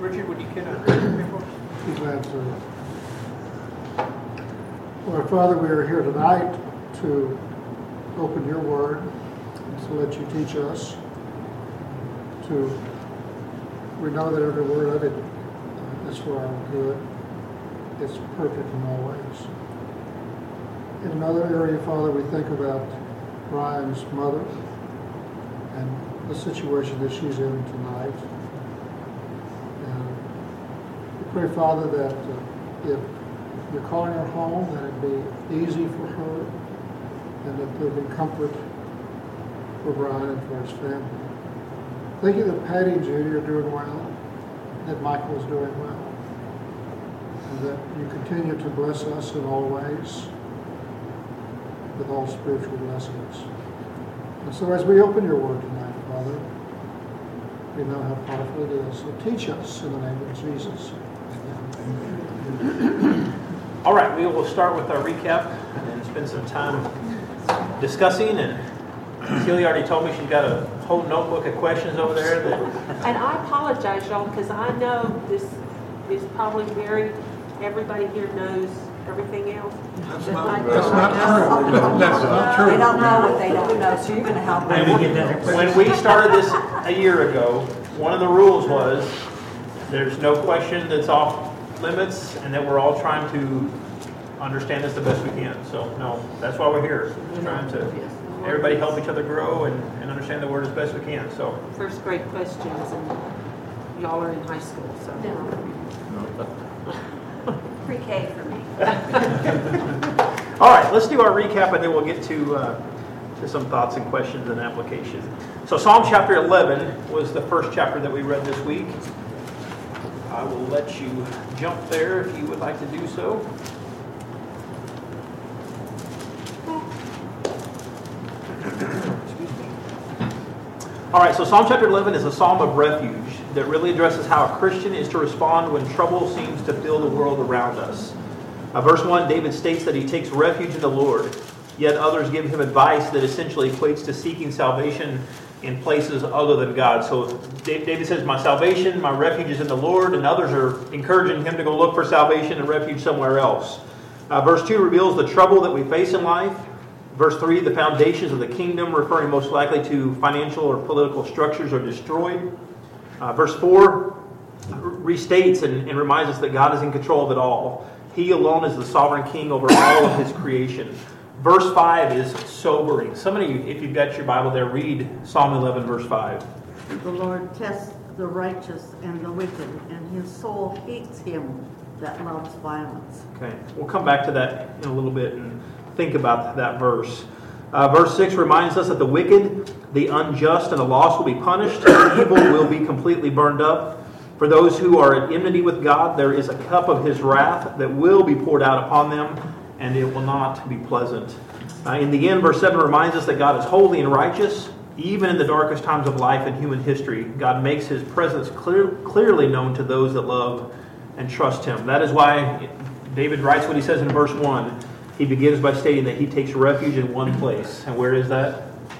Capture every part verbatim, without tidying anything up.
Richard, would you care to pray for us? Be glad to. Lord Father, we are here tonight to open your word and to let you teach us. To we know that every word of it uh, is for our good. It's perfect in all ways. In another area, Father, we think about Brian's mother and the situation that she's in tonight. And we pray, Father, that uh, if you're calling her home, that it be easy for her and that there be comfort for Brian and for his family. Thank you that Patty and Judy are doing well, that Michael is doing well, and that you continue to bless us in all ways with all spiritual blessings. And so as we open your word tonight, Father, we know how powerful it is. So teach us in the name of Jesus. Amen. All right, we will start with our recap and spend some time discussing. And Celia already told me she's got a whole notebook of questions over there. That and I apologize, y'all, because I know this is probably very, everybody here knows everything else. That's not, I that's don't not know. true. That's not true. They don't know what they don't know, so you're going to help them. when we started this a year ago, one of the rules was there's no question that's off limits, and that we're all trying to understand this the best we can. So, no, that's why we're here. We're trying to everybody help each other grow and, and understand the word as best we can. So, first grade questions, and y'all are in high school, so. Pre-K for me. all right, let's do our recap, and then we'll get to uh, to some thoughts and questions and application. So, Psalm chapter eleven was the first chapter that we read this week. I will let you jump there if you would like to do so. All right, so Psalm chapter eleven is a psalm of refuge that really addresses how a Christian is to respond when trouble seems to fill the world around us. Uh, verse one, David states that he takes refuge in the Lord, yet others give him advice that essentially equates to seeking salvation in places other than God. So David says, my salvation, my refuge is in the Lord, and others are encouraging him to go look for salvation and refuge somewhere else. Uh, verse two reveals the trouble that we face in life. Verse three, the foundations of the kingdom, referring most likely to financial or political structures, are destroyed. Uh, verse four restates and, and reminds us that God is in control of it all. He alone is the sovereign king over all of his creation. Verse five is sobering. Somebody, if you've got your Bible there, read Psalm eleven, verse five. The Lord tests the righteous and the wicked, and his soul hates him that loves violence. Okay, we'll come back to that in a little bit and think about that verse. Uh, verse six reminds us that the wicked, the unjust, and the lost will be punished. The evil will be completely burned up. For those who are at enmity with God, there is a cup of his wrath that will be poured out upon them, and it will not be pleasant. Uh, in the end, verse seven reminds us that God is holy and righteous. Even in the darkest times of life and human history, God makes his presence clear, clearly known to those that love and trust him. That is why David writes what he says in verse one. He begins by stating that he takes refuge in one place. And where is that?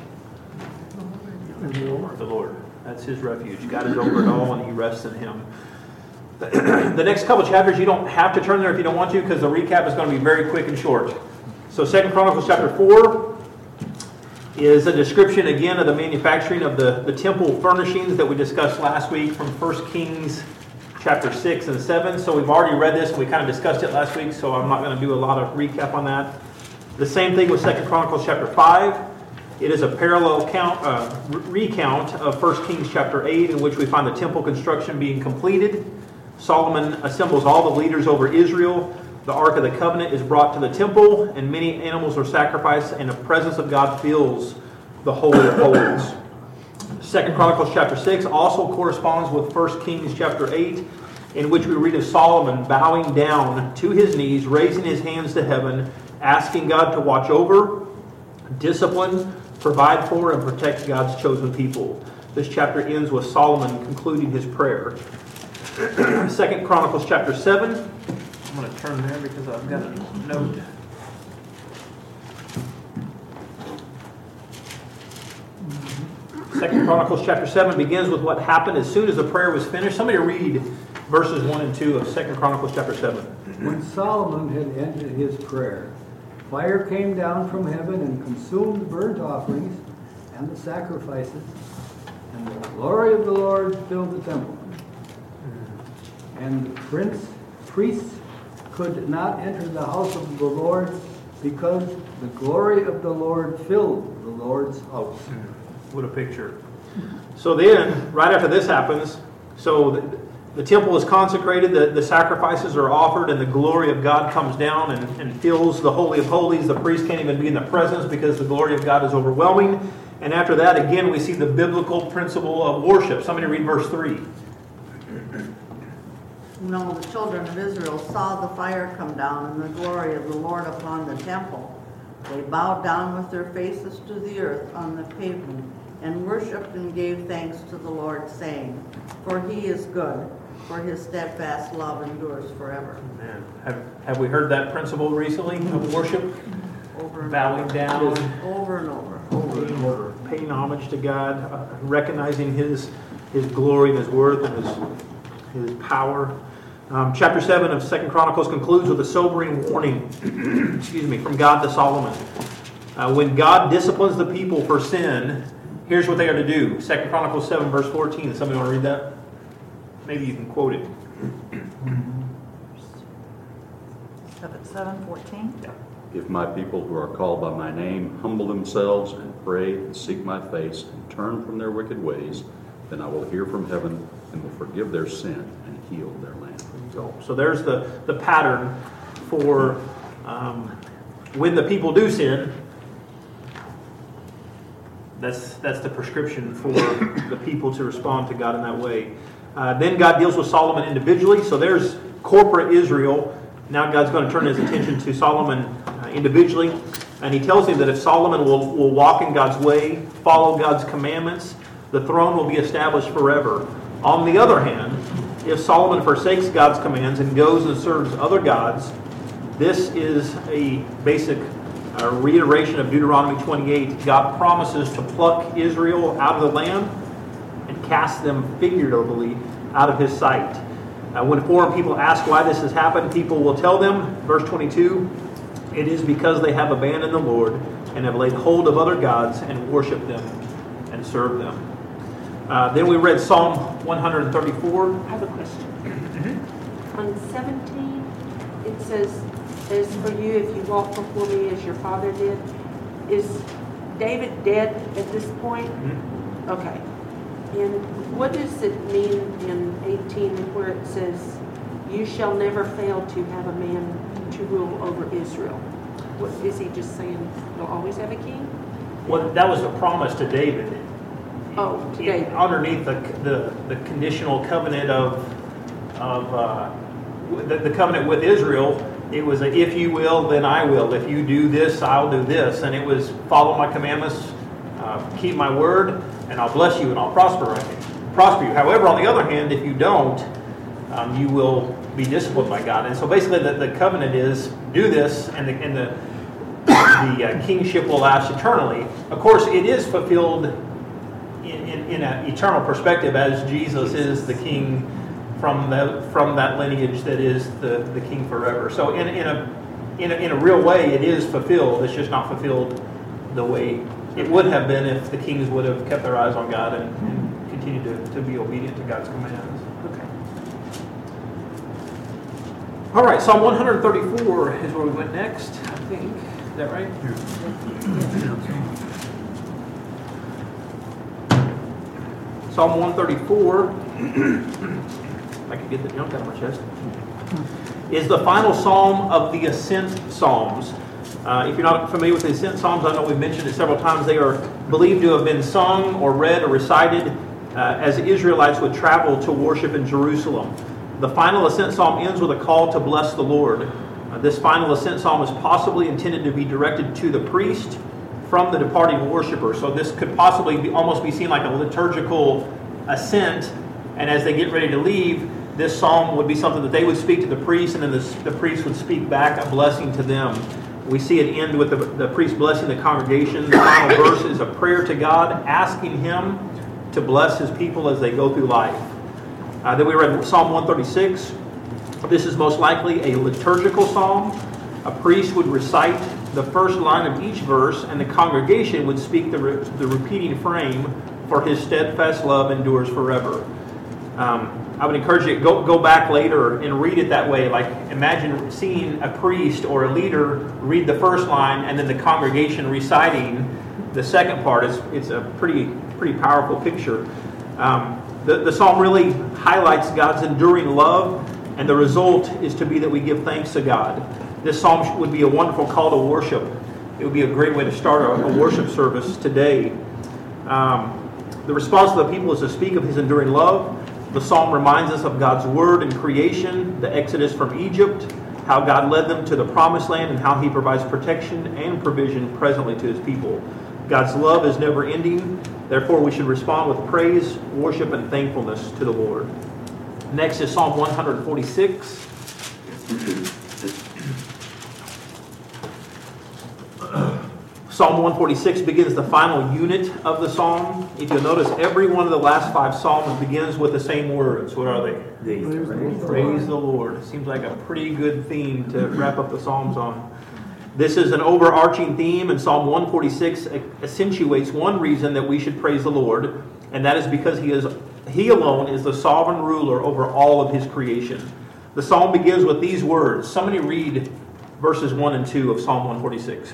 In the Lord. The Lord. That's his refuge. God is over it all, and he rests in him. The next couple chapters, you don't have to turn there if you don't want to, because the recap is going to be very quick and short. So Second Chronicles chapter four is a description again of the manufacturing of the, the temple furnishings that we discussed last week from First Kings chapter six and seven. So we've already read this and we kind of discussed it last week, so I'm not going to do a lot of recap on that. The same thing with Second Chronicles chapter five. It is a parallel count, uh, recount of First Kings chapter eight, in which we find the temple construction being completed. Solomon assembles all the leaders over Israel. The Ark of the Covenant is brought to the temple, and many animals are sacrificed, and the presence of God fills the Holy of Holies. Second Chronicles chapter six also corresponds with First Kings chapter eight, in which we read of Solomon bowing down to his knees, raising his hands to heaven, asking God to watch over, discipline, provide for, and protect God's chosen people. This chapter ends with Solomon concluding his prayer. Second Chronicles chapter seven. I'm going to turn there because I've got a note. Second Chronicles chapter seven begins with what happened as soon as the prayer was finished. Somebody read verses one and two of Second Chronicles chapter seven. When Solomon had ended his prayer, fire came down from heaven and consumed the burnt offerings and the sacrifices, and the glory of the Lord filled the temple. And the prince, priests could not enter the house of the Lord because the glory of the Lord filled the Lord's house. What a picture. So then, right after this happens, so the, the temple is consecrated, the, the sacrifices are offered, and the glory of God comes down and, and fills the Holy of Holies. The priest can't even be in the presence because the glory of God is overwhelming. And after that, again, we see the biblical principle of worship. Somebody read verse three. No, the children of Israel saw the fire come down and the glory of the Lord upon the temple. They bowed down with their faces to the earth on the pavement and worshipped and gave thanks to the Lord, saying, For he is good, for his steadfast love endures forever. Man, have, have we heard that principle recently of worship? Over and Bowing down. over and over. Over and over. Paying homage to God, uh, recognizing His His glory and His worth and His His power. Um, chapter seven of Second Chronicles concludes with a sobering warning, excuse me, from God to Solomon. Uh, when God disciplines the people for sin, here's what they are to do. Second Chronicles seven, verse fourteen. Does somebody want to read that? Maybe you can quote it. seven fourteen? Yeah. If my people who are called by my name humble themselves and pray and seek my face and turn from their wicked ways, then I will hear from heaven and will forgive their sin and heal their land. So, so there's the, the pattern for um, when the people do sin. That's that's the prescription for the people to respond to God in that way. Uh, then God deals with Solomon individually. So there's corporate Israel. Now God's going to turn His attention to Solomon uh, individually. And He tells him that if Solomon will, will walk in God's way, follow God's commandments, the throne will be established forever. On the other hand, if Solomon forsakes God's commands and goes and serves other gods, this is a basic uh, reiteration of Deuteronomy twenty-eight. God promises to pluck Israel out of the land and cast them figuratively out of His sight. Uh, when foreign people ask why this has happened, people will tell them, verse twenty-two, it is because they have abandoned the Lord and have laid hold of other gods and worshipped them and served them. Uh, then we read Psalm one thirty-four. I have a question. On seventeen, it says, as for you, if you walk before me as your father did. Is David dead at this point? Mm-hmm. Okay. And what does it mean in eighteen where it says, you shall never fail to have a man to rule over Israel? What, is he just saying you'll always have a king? Well, that was a promise to David. Oh, to In- David. Underneath the, the, the conditional covenant of, of uh, the, the covenant with Israel, it was a, if you will, then I will. If you do this, I'll do this. And it was follow my commandments, uh, keep my word, and I'll bless you and I'll prosper, prosper you. However, on the other hand, if you don't, um, you will be disciplined by God. And so basically the, the covenant is do this and the, and the, the uh, kingship will last eternally. Of course, it is fulfilled in, in, in an eternal perspective as Jesus is the king from the from that lineage that is the, the king forever. So in, in a in a in a real way it is fulfilled. It's just not fulfilled the way it would have been if the kings would have kept their eyes on God and, and continued to, to be obedient to God's commands. Okay. All right, Psalm one thirty-four is where we went next, I think. Is that right? Psalm one thirty-four, if I could get the junk out of my chest, is the final psalm of the Ascent Psalms. Uh, if you're not familiar with the Ascent Psalms, I know we've mentioned it several times. They are believed to have been sung or read or recited uh, as the Israelites would travel to worship in Jerusalem. The final Ascent Psalm ends with a call to bless the Lord. Uh, this final Ascent Psalm is possibly intended to be directed to the priest from the departing worshiper. So this could possibly be, almost be seen like a liturgical ascent, and as they get ready to leave, this psalm would be something that they would speak to the priest, and then this, the priest would speak back a blessing to them. We see it end with the, the priest blessing the congregation. The final verse is a prayer to God, asking Him to bless His people as they go through life. Uh, then we read Psalm one thirty-six. This is most likely a liturgical psalm. A priest would recite the first line of each verse, and the congregation would speak the, re- the repeating frame, for his steadfast love endures forever. Um, I would encourage you to go, go back later and read it that way. Like, imagine seeing a priest or a leader read the first line and then the congregation reciting the second part. It's, it's a pretty, pretty powerful picture. Um, the, the psalm really highlights God's enduring love, and the result is to be that we give thanks to God. This psalm would be a wonderful call to worship. It would be a great way to start a, a worship service today. Um, the response of the people is to speak of his enduring love. The psalm reminds us of God's word in creation, the exodus from Egypt, how God led them to the promised land, and how he provides protection and provision presently to his people. God's love is never ending. Therefore, we should respond with praise, worship, and thankfulness to the Lord. Next is Psalm one forty-six. Psalm one forty-six begins the final unit of the psalm. If you'll notice, every one of the last five psalms begins with the same words. What are they? Praise the Lord. Praise the Lord. Seems like a pretty good theme to wrap up the psalms on. This is an overarching theme, and Psalm one forty-six accentuates one reason that we should praise the Lord, and that is because he is he alone is the sovereign ruler over all of his creation. The psalm begins with these words. Somebody read verses one and two of Psalm one forty-six.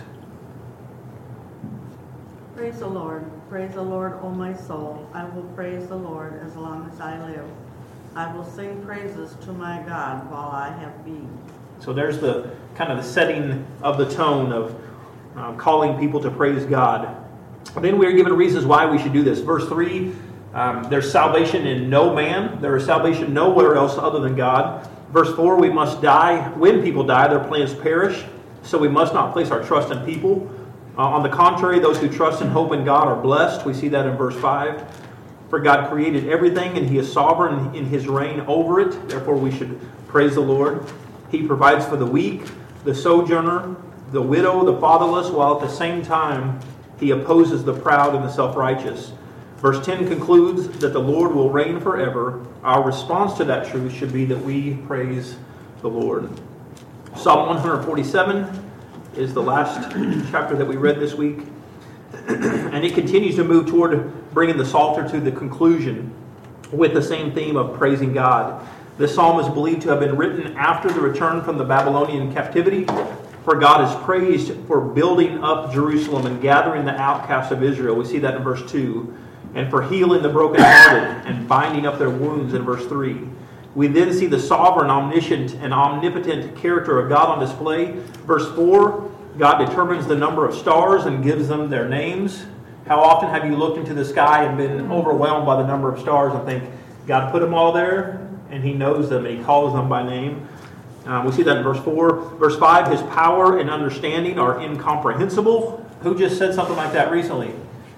Praise the Lord. Praise the Lord, O my soul. I will praise the Lord as long as I live. I will sing praises to my God while I have been. So there's the kind of the setting of the tone of uh, calling people to praise God. Then we are given reasons why we should do this. Verse three, um, there's salvation in no man. There is salvation nowhere else other than God. Verse four, we must die. When people die, their plans perish. So we must not place our trust in people. Uh, on the contrary, those who trust and hope in God are blessed. We see that in verse five. For God created everything, and he is sovereign in his reign over it. Therefore, we should praise the Lord. He provides for the weak, the sojourner, the widow, the fatherless, while at the same time he opposes the proud and the self-righteous. Verse ten concludes that the Lord will reign forever. Our response to that truth should be that we praise the Lord. Psalm one forty-seven is the last chapter that we read this week. And it continues to move toward bringing the Psalter to the conclusion with the same theme of praising God. This psalm is believed to have been written after the return from the Babylonian captivity, for God is praised for building up Jerusalem and gathering the outcasts of Israel. We see that in verse two. And for healing the brokenhearted and binding up their wounds in verse three. We then see the sovereign, omniscient, and omnipotent character of God on display. Verse four, God determines the number of stars and gives them their names. How often have you looked into the sky and been overwhelmed by the number of stars and think, God put them all there, and he knows them, and he calls them by name? Um, we see that in verse four. Verse five, his power and understanding are incomprehensible. Who just said something like that recently?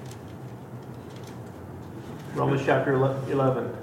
Romans chapter eleven.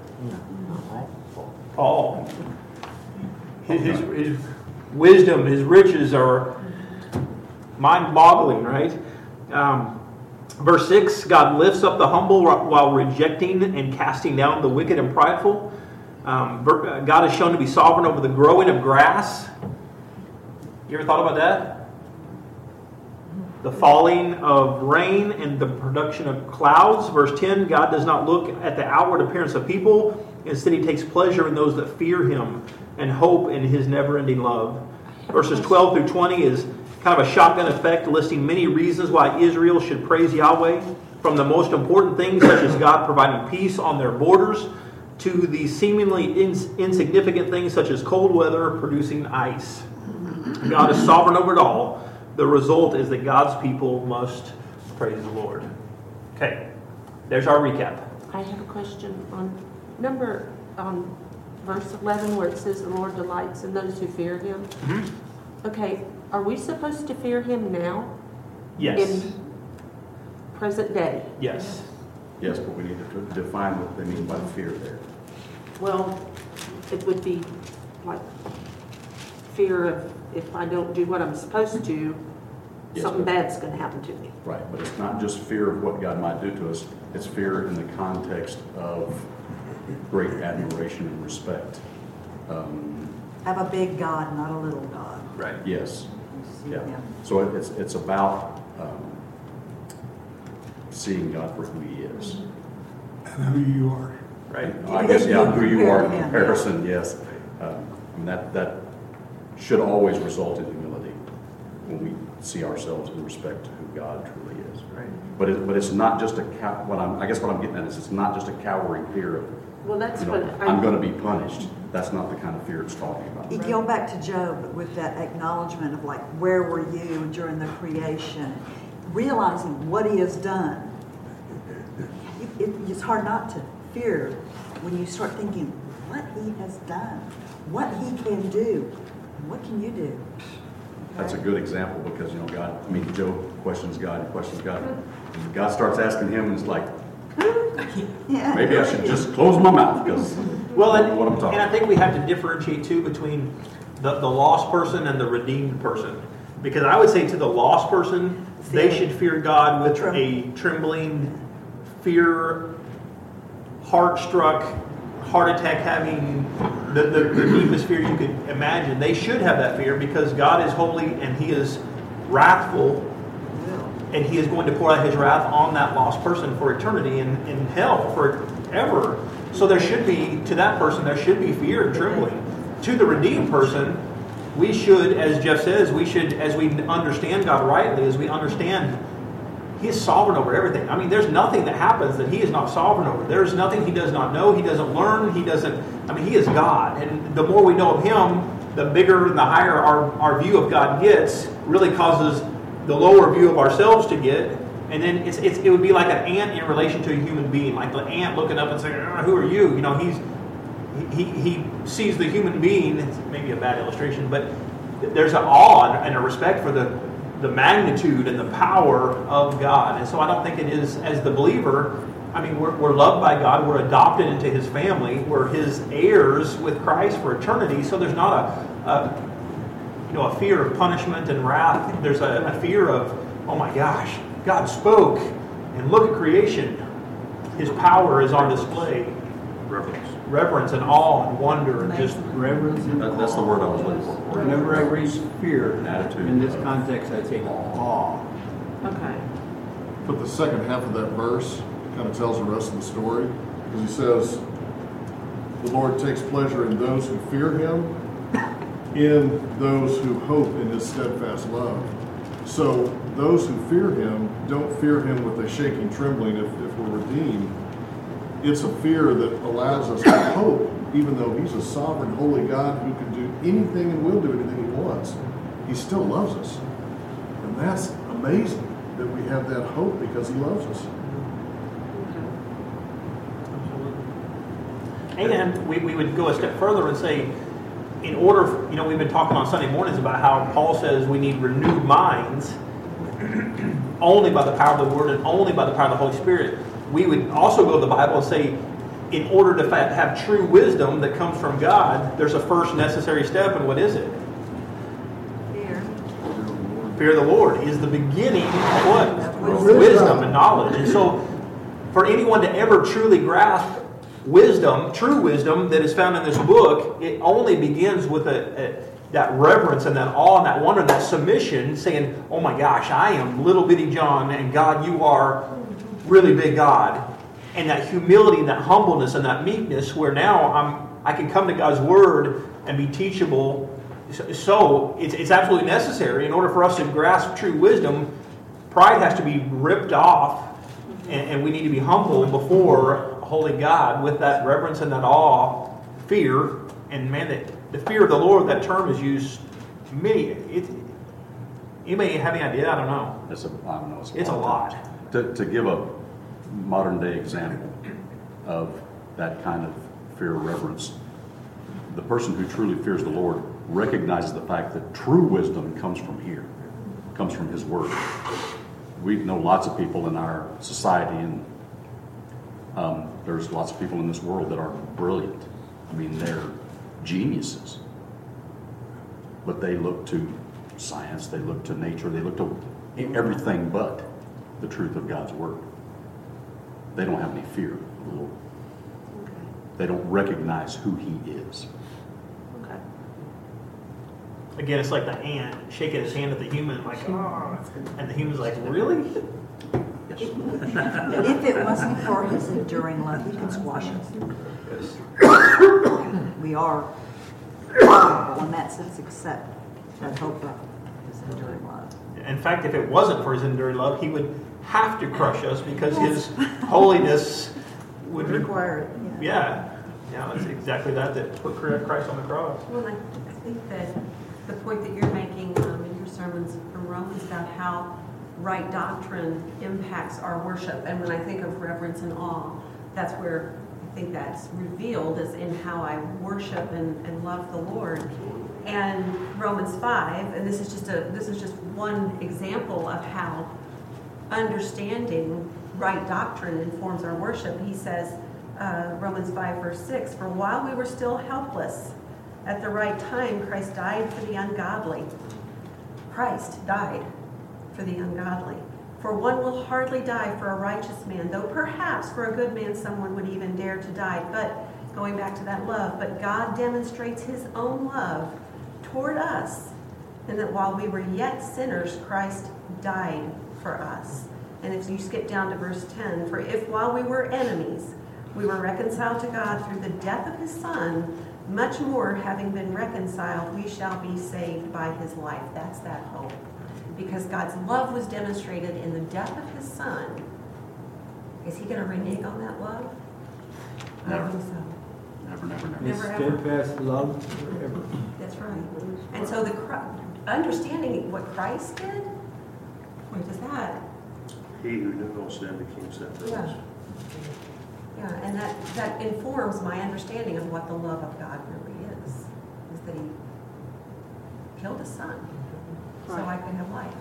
Paul. His, his, his wisdom, his riches are mind-boggling, right? Um, verse six, God lifts up the humble while rejecting and casting down the wicked and prideful. Um, God is shown to be sovereign over the growing of grass. You ever thought about that? The falling of rain and the production of clouds. Verse ten, God does not look at the outward appearance of people. Instead, he takes pleasure in those that fear him and hope in his never-ending love. Verses twelve through twenty is kind of a shotgun effect, listing many reasons why Israel should praise Yahweh, from the most important things, such as God providing peace on their borders, to the seemingly ins- insignificant things, such as cold weather producing ice. God is sovereign over it all. The result is that God's people must praise the Lord. Okay, there's our recap. I have a question on number, on verse eleven, where it says the Lord delights in those who fear him. Mm-hmm. Okay, are we supposed to fear him now? Yes. In present day? Yes. Yes, but we need to define what they mean by fear there. Well, it would be like fear of if I don't do what I'm supposed to, Yes, something but- bad's going to happen to me. Right, but it's not just fear of what God might do to us. It's fear in the context of great admiration and respect. Um, Have a big God, not a little God. Right. yes. You see Yeah. him. So it- it's it's about um, seeing God for who He is. And who you are. Right. I guess, yeah, who you are in Yeah. comparison, yes. Um, and that, that should always result in humility when we see ourselves in respect to who God truly is. Right. But it, but it's not just a cow, what I'm, I guess what I'm getting at is it's not just a cowering fear of, Well, that's you what know, I. I'm going to be punished. That's not the kind of fear it's talking about. You go back to Job with that acknowledgement of like, where were you during the creation? Realizing what he has done. It, it, it's hard not to fear when you start thinking what he has done, what he can do. What can you do? That's a good example because, you know, God, I mean, Job questions God and questions God. God starts asking him and it's like, Yeah. maybe I should just close my mouth because Well, and, what I'm talking and I about. think we have to differentiate too between the, the lost person and the redeemed person. Because I would say to the lost person, they should fear God with a trembling, fear, heart-struck, heart attack having, the, the, the deepest fear you could imagine. They should have that fear because God is holy and He is wrathful, and He is going to pour out His wrath on that lost person for eternity in, in hell forever. So there should be, to that person, there should be fear and trembling. To the redeemed person, we should, as Jeff says, we should, as we understand God rightly, as we understand He is sovereign over everything. I mean, there's nothing that happens that He is not sovereign over. There's nothing He does not know. He doesn't learn. He doesn't, I mean, He is God. And the more we know of Him, the bigger and the higher our, our view of God gets, really causes the lower view of ourselves to get. And then it's, it's, it would be like an ant in relation to a human being. Like the ant looking up and saying, "Ah, who are you?" You know, he's he, he sees the human being. It's maybe a bad illustration, but there's an awe and a respect for the the magnitude and the power of God. And so I don't think it is, as the believer, I mean, we're, we're loved by God. We're adopted into His family. We're His heirs with Christ for eternity. So there's not a, a you know, a fear of punishment and wrath. There's a, a fear of, oh my gosh, God spoke, and look at creation. His power is on display. Reverence. Reverence and awe and wonder and just Reverence and That, that's the word I was looking for. Whenever I read fear, An attitude. in this context, I think awe. Okay. But the second half of that verse kind of tells the rest of the story, because he says, the Lord takes pleasure in those who fear Him, in those who hope in His steadfast love. So those who fear Him don't fear Him with a shaking trembling if, if we're redeemed. It's a fear that allows us to hope, even though He's a sovereign, holy God who can do anything and will do anything He wants. He still loves us. And that's amazing that we have that hope because He loves us. And we, we would go a step further and say, in order, for, you know, we've been talking on Sunday mornings about how Paul says we need renewed minds only by the power of the Word and only by the power of the Holy Spirit. We would also go to the Bible and say, in order to fa- have true wisdom that comes from God, there's a first necessary step, and what is it? Fear. Fear of the Lord is the beginning of what? Wisdom. Wisdom and knowledge. And so, for anyone to ever truly grasp wisdom, true wisdom that is found in this book, it only begins with a, a, that reverence and that awe and that wonder, that submission, saying, oh my gosh, I am little bitty John, and God, you are really big God. And that humility and that humbleness and that meekness where now I'm, I can come to God's Word and be teachable. So it's, it's absolutely necessary in order for us to grasp true wisdom. Pride has to be ripped off, and, and we need to be humble before holy God with that reverence and that awe, fear, and man, that the fear of the Lord, that term is used many. It, you may have any idea, I don't know. It's a, I don't know. It's a It's a lot. lot. To, to give a modern day example of that kind of fear or reverence, the person who truly fears the Lord recognizes the fact that true wisdom comes from here, comes from His Word. We know lots of people in our society, and um, there's lots of people in this world that are brilliant. I mean, they're geniuses. But they look to science, they look to nature, they look to everything but the truth of God's Word. They don't have any fear of the Lord. They don't recognize who he is. Okay. Again, it's like the ant shaking his hand at the human, like, oh, and the human's like, really? If it wasn't for his enduring love, he could squash us. We are vulnerable in that sense, except that hope of his enduring love. In fact, if it wasn't for his enduring love, he would have to crush us because his holiness would be, Require it, yeah. yeah, yeah, it's exactly that that put Christ on the cross. Well, I, I think that the point that you're making um, in your sermons from Romans about how right doctrine impacts our worship, and when I think of reverence and awe, that's where I think that's revealed, is in how I worship and, and love the Lord. And Romans five, and this is just a this is just one example of how understanding right doctrine informs our worship. He says, uh, Romans five verse six, "For while we were still helpless, at the right time Christ died for the ungodly." Christ died for the ungodly. "For one will hardly die for a righteous man, though perhaps for a good man someone would even dare to die." But going back to that love, "But God demonstrates his own love toward us, and that while we were yet sinners, Christ died for us." And if you skip down to verse ten, "For if while we were enemies, we were reconciled to God through the death of his Son, much more, having been reconciled, we shall be saved by his life." That's that hope. Because God's love was demonstrated in the death of his Son. Is he going to renege on that love? I Never. don't think so. Never, never, never. His Never ever. steadfast love forever. That's right. And so the Chri- understanding what Christ did, what does that? He who knew no sin became sin for Yeah. us. Yeah, and that, that informs my understanding of what the love of God really is. Is that he killed his Son so I could have life.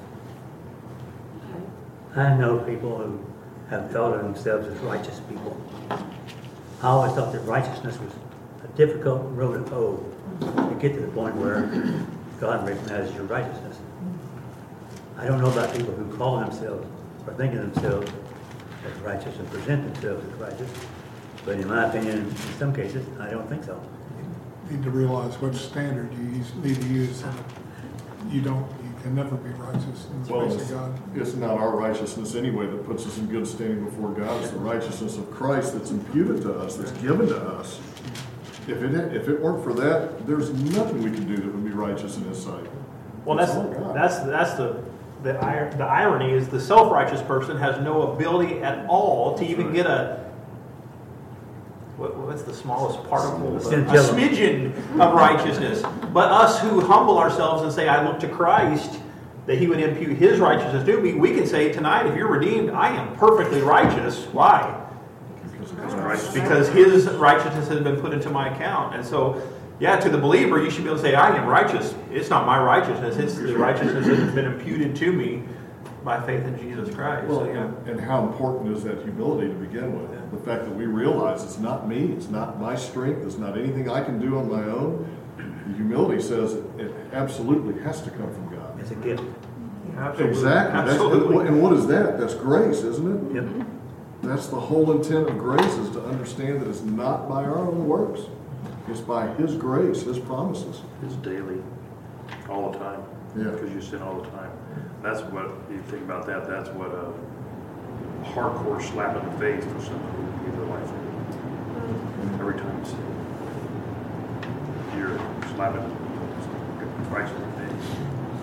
I know people who have thought of themselves as righteous people. I always thought that righteousness was a difficult road to hoe to get to the point where God recognizes your righteousness. I don't know about people who call themselves or think of themselves as righteous and present themselves as righteous, but in my opinion, in some cases, I don't think so. You need to realize what standard you use, need to use. You don't, you can never be righteous in the Well, face it's, of God. it's not our righteousness anyway that puts us in good standing before God. It's the righteousness of Christ that's imputed to us, that's given to us. If it if it weren't for that, there's nothing we can do that would be righteous in His sight. Well, It's that's all God. that's that's the the, ir- the irony is the self-righteous person has no ability at all to even get a what, what's the smallest particle? A smidgen of righteousness. But us who humble ourselves and say, "I look to Christ," that He would impute His righteousness to me. We can say tonight, if you're redeemed, I am perfectly righteous. Why? Because His righteousness has been put into my account. And so, yeah, to the believer, you should be able to say, "I am righteous." It's not my righteousness. It's the righteousness that has been imputed to me by faith in Jesus Christ. Well, So, yeah. and, and how important is that humility to begin with? The fact that we realize it's not me, it's not my strength, it's not anything I can do on my own. The humility says it, it absolutely has to come from God. It's a gift. Absolutely. Exactly. That's, Absolutely. and what is that? That's grace, isn't it? Yep. That's the whole intent of grace, is to understand that it's not by our own works. It's by His grace, His promises. It's daily, all the time. Yeah. Because you sin all the time. That's what, you think about that, that's what a hardcore slap in the face for someone who gave their life for you. Every time you sin. You're slapping Christ in the face.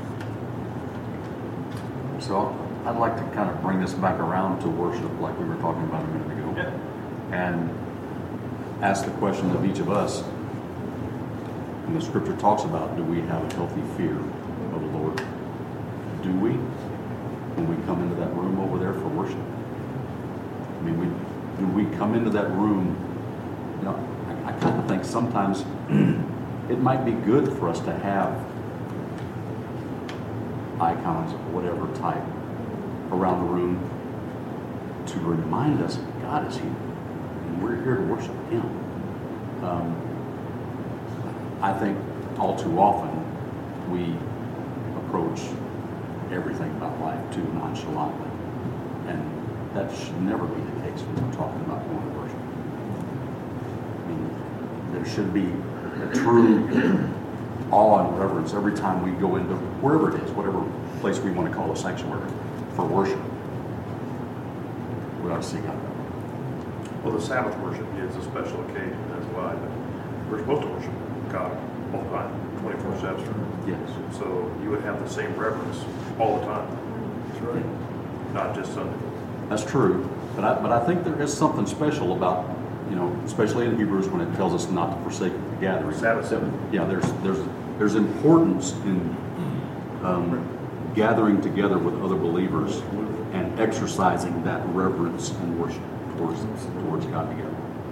So I'd like to kind of bring this back around to worship like we were talking about a minute ago. Yeah. And ask the question of each of us. And the scripture talks about, do we have a healthy fear of the Lord? Do we? When we come into that room over there for worship? I mean, we, do we come into that room? You know, I, I kind of think sometimes it might be good for us to have icons of whatever type around the room to remind us God is here and we're here to worship Him. Um, I think all too often we approach everything about life too nonchalantly, and that should never be the case when we're talking about going to worship. I mean, there should be a true awe and reverence every time we go into wherever it is, whatever place we want to call a sanctuary for worship. We ought to see God. Well, the Sabbath worship is a special occasion, that's why, but we're supposed to worship God all the time, twenty-four seven. Yes. So you would have the same reverence all the time. That's right. Not just Sunday. That's true, but I, but I think there is something special about, you know, especially in Hebrews when it tells us not to forsake the gathering. Sabbath. Yeah, there's there's there's importance in um, gathering together with other believers and exercising that reverence and worship towards towards God together.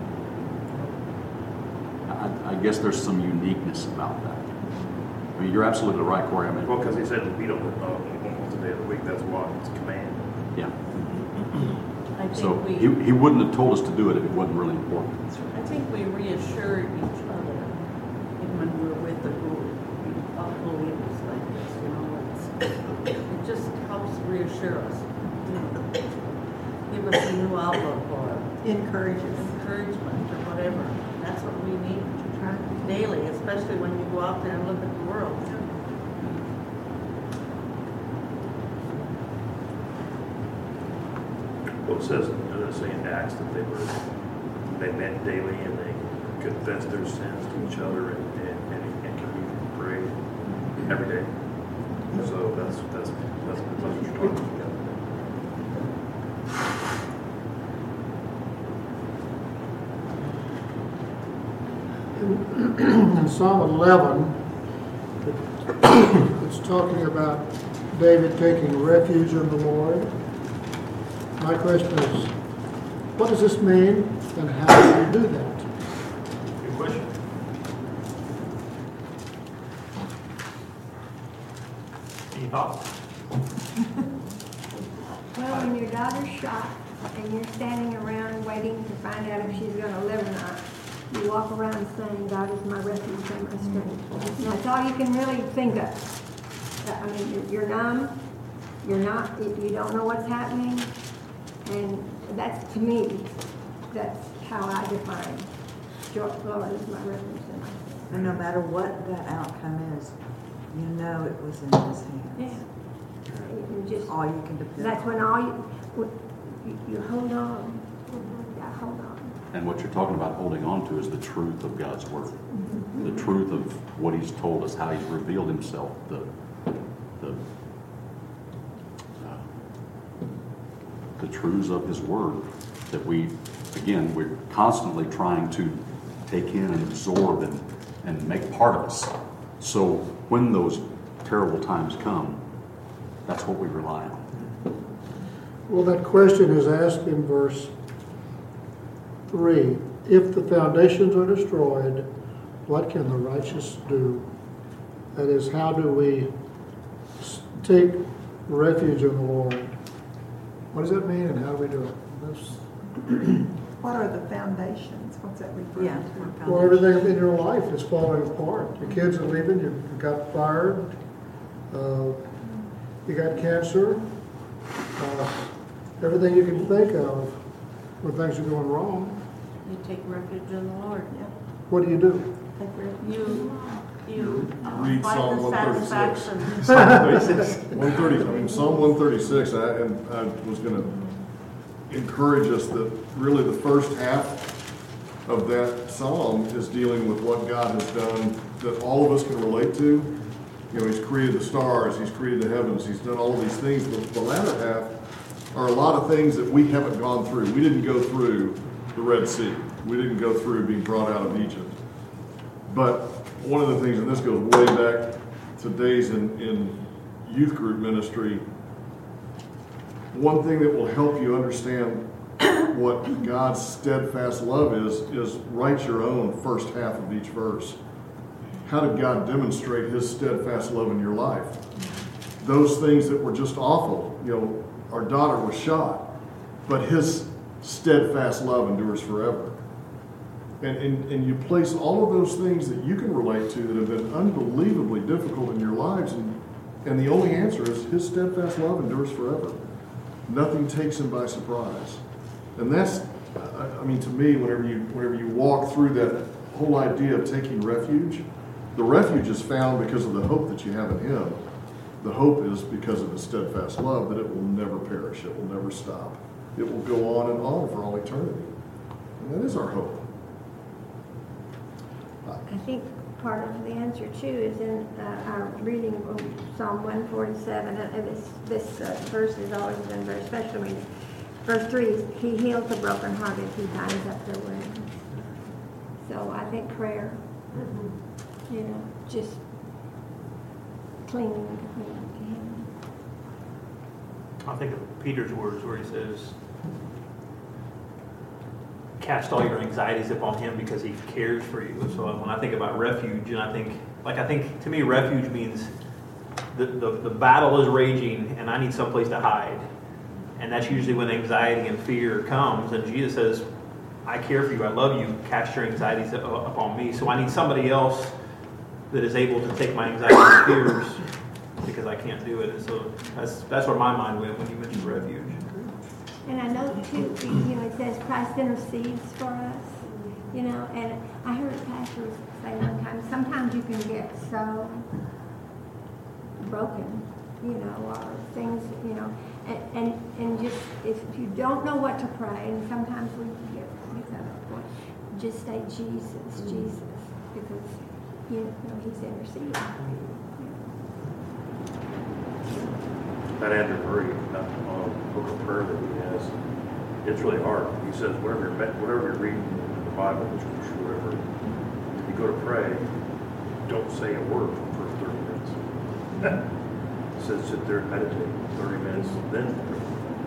I, I guess there's some uniqueness about that. I mean, you're absolutely right, Corey. I mean, Well, because he said to meet on the, uh, once a day of the week, that's why it's a command. yeah. I So think he, we, he wouldn't have told us to do it if it wasn't really important. I think we reassure each other when we're with a group of believers like this, you know, it's, it just helps reassure us. You know, give us a new outlook or Encourages. encouragement or whatever. That's what we need daily, especially when you go out there and look at the world. Well, it says, doesn't it say in Acts that they were, they met daily and they confessed their sins to each other and, and, and, and communed and prayed every day. So that's, that's, that's, that's what you're talking about. In Psalm eleven, it's talking about David taking refuge in the Lord. My question is, what does this mean and how do you do that? Good question. Any thoughts? Well, when your daughter's shot and you're standing around waiting to find out if she's going to live or not, you walk around saying, God is my refuge and my strength. And that's all you can really think of. I mean, you're, you're numb, you're not, you don't know what's happening, and that's, to me, that's how I define, Lord is my refuge and my strength. And no matter what that outcome is, you know it was in His hands. Yeah. You just, All you can depend on. that's when all you, you, you hold on. Yeah, hold on. And what you're talking about holding on to is the truth of God's Word. Mm-hmm. The truth of what He's told us, how He's revealed Himself, the, the, uh, the truths of His Word that we, again, we're constantly trying to take in and absorb and, and make part of us. So when those terrible times come, that's what we rely on. Well, that question is asked in verse three. If the foundations are destroyed, what can the righteous do? That is, how do we take refuge in the Lord? What does that mean and how do we do it? That's, What are the foundations? What's that referring Yeah. to? well, everything in your life is falling apart. Your kids are leaving, you got fired, uh, you got cancer, uh, everything you can think of when things are going wrong. You take refuge in the Lord, yeah. What do you do? Take refuge. You, you uh, Read find Psalm the one thirty-six. satisfaction. one thirty, I mean, Psalm one thirty-six, I, and I was going to encourage us that really the first half of that psalm is dealing with what God has done that all of us can relate to. You know, He's created the stars, He's created the heavens, He's done all of these things, but the latter half are a lot of things that we haven't gone through. We didn't go through the Red Sea. We didn't go through being brought out of Egypt. But one of the things, and this goes way back to days in, in youth group ministry, one thing that will help you understand what God's steadfast love is, is write your own first half of each verse. How did God demonstrate His steadfast love in your life? Those things that were just awful. You know, our daughter was shot, but His steadfast love endures forever. And, and, and you place all of those things that you can relate to that have been unbelievably difficult in your lives, and, and the only answer is His steadfast love endures forever. Nothing takes Him by surprise. And that's, I, I mean, to me, whenever you whenever you walk through that whole idea of taking refuge, the refuge is found because of the hope that you have in him. The hope is because of his steadfast love that it will never perish. It will never stop. It will go on and on for all eternity. And that is our hope. I think part of the answer too is in uh, our reading of Psalm one forty-seven, and this, this uh, verse has always been very special to me. Verse three, he heals the brokenhearted, he binds up their wounds. So I think prayer, you know, just clinging you know, to him. I think of Peter's words where he says, cast all your anxieties upon him because he cares for you. So when I think about refuge, and I think, like I think to me refuge means the, the, the battle is raging and I need someplace to hide. And that's usually when anxiety and fear comes. And Jesus says, I care for you, I love you, cast your anxieties upon me. So I need somebody else that is able to take my anxiety and fears because I can't do it. And so that's, that's where my mind went when you mentioned refuge. And I know too, you know, it says Christ intercedes for us, you know, and I heard pastors say one time, sometimes you can get so broken, you know, or things, you know, and, and, and just, if you don't know what to pray, and sometimes we get, we kind of point, just say Jesus, Jesus, because, you know, he's interceding. That Andrew Murray, uh, um, book of prayer that he has, it's really hard. He says whatever you're, whatever you're reading in the Bible, the scripture, whatever, if you go to pray, don't say a word for thirty minutes. He says sit there and meditate thirty minutes, then pray.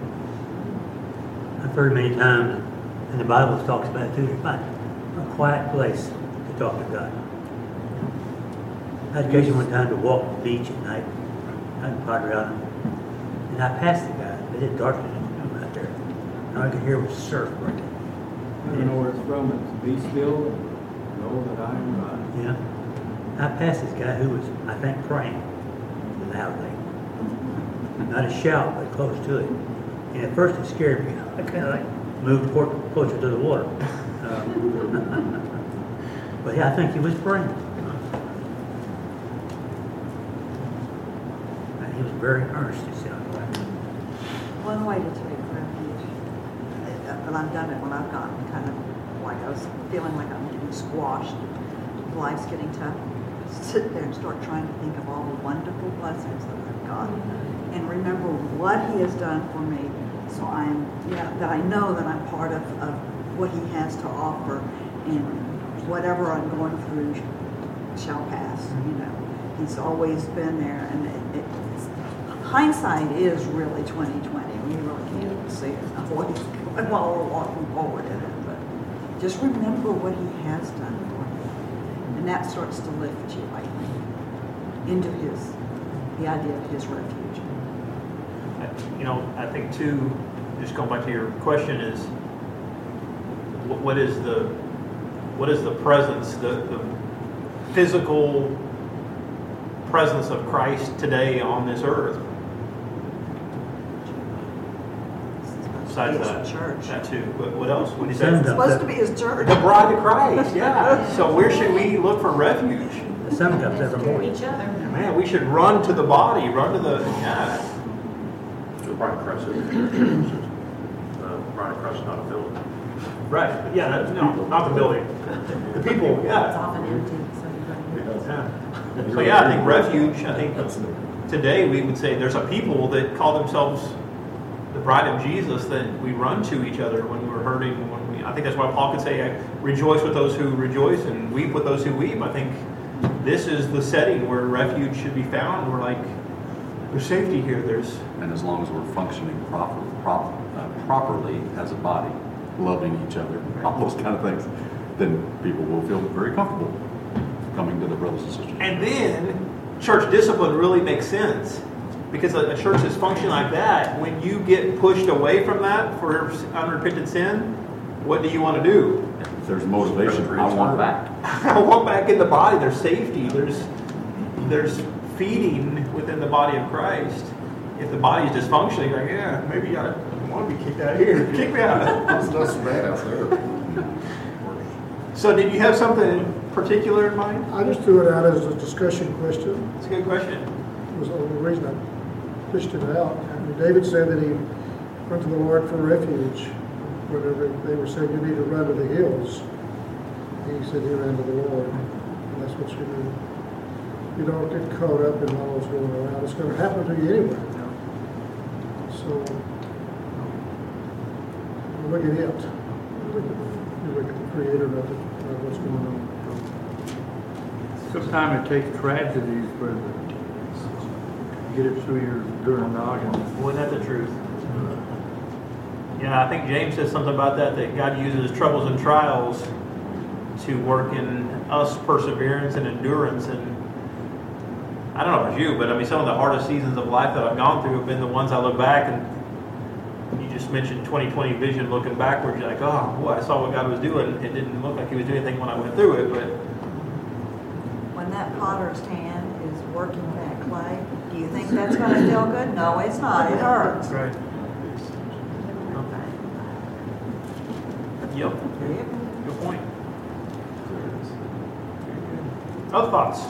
I've heard many times, and the Bible talks about it too, find a quiet place to talk to God. I had occasion one time to walk the beach at night, out in Padre Island. And I passed the guy, but it darkened him out there. And all I could hear was surf breaking. I don't know where it's from. It's be still and know that I am God. Yeah. I passed this guy who was, I think, praying loudly. Not a shout, but close to it. And at first it scared me. I kind of like moved closer to the water. Um, but yeah, I think he was praying. And he was very earnest, it sounded like. One way to take refuge, and I've done it when I've gotten kind of like I was feeling like I'm getting squashed, life's getting tough. Sit there and start trying to think of all the wonderful blessings that I've got, and remember what He has done for me. So I'm, yeah, that I know that I'm part of, of what He has to offer, and whatever I'm going through shall pass. You know, He's always been there, and it, it, it's, hindsight is really twenty twenty. You really can't see it what He's doing while we're walking forward in it. But just remember what He has done for you, and that starts to lift you, I think, into His, the idea of His refuge. You know, I think too, just going back to your question is, what, what is the, what is the presence, the, the physical presence of Christ today on this earth? Besides that, church. that too. What, what else? What is Send that? them. It's supposed to be His church. The bride of Christ. Yeah. So where should we look for refuge? The sun comes every To morning. each other. Man, we should run to the body, run to the yeah. So the bride of Christ is the church. Uh, the bride of Christ is not a building. Right. Yeah. That, no, not the building. The people. It's Yeah. often empty, so you're Yeah. So yeah, I think refuge. I think today we would say there's a people that call themselves the bride of Jesus that we run to each other when we're hurting. When we, I think that's why Paul could say, I "Rejoice with those who rejoice and weep with those who weep." I think this is the setting where refuge should be found. We're like, there's safety here. There's And as long as we're functioning proper, prop, uh, properly as a body, loving each other, all those kind of things, then people will feel very comfortable coming to their brothers and sisters. and then church discipline really makes sense. Because a, a church that's functioning like that, when you get pushed away from that for unrepentant sin, what do you want to do? If there's motivation, I want back. I want back in the body. There's safety. There's there's feeding within the body of Christ. If the body is dysfunctioning, like, yeah, maybe I want to be kicked out of here. Kick me out. It's not so bad out there. So did you have something in particular in mind? I just threw it out as a discussion question. It's a good question. It was the only reason I pushed it out. I mean, David said that he went to the Lord for refuge. Whenever they were saying you need to run to the hills, he said he ran to the Lord. And that's what you do. You don't get caught up in all that's going around. It's going to happen to you anyway. So you look at it. You look at, you look at the creator of, it, of what's going on. Sometimes it takes tragedies for the, to get it through your during noggin. Wasn't that the truth? Yeah, I think James says something about that, that God uses troubles and trials to work in us perseverance and endurance. And I don't know about you, but I mean, some of the hardest seasons of life that I've gone through have been the ones I look back, and you just mentioned twenty twenty vision looking backwards. You're like, oh, boy, I saw what God was doing. It didn't look like he was doing anything when I went through it, but When that potter's hand is working that clay, do you think that's going to feel good? No, it's not. It hurts. right. Yep. Good point. Other thoughts?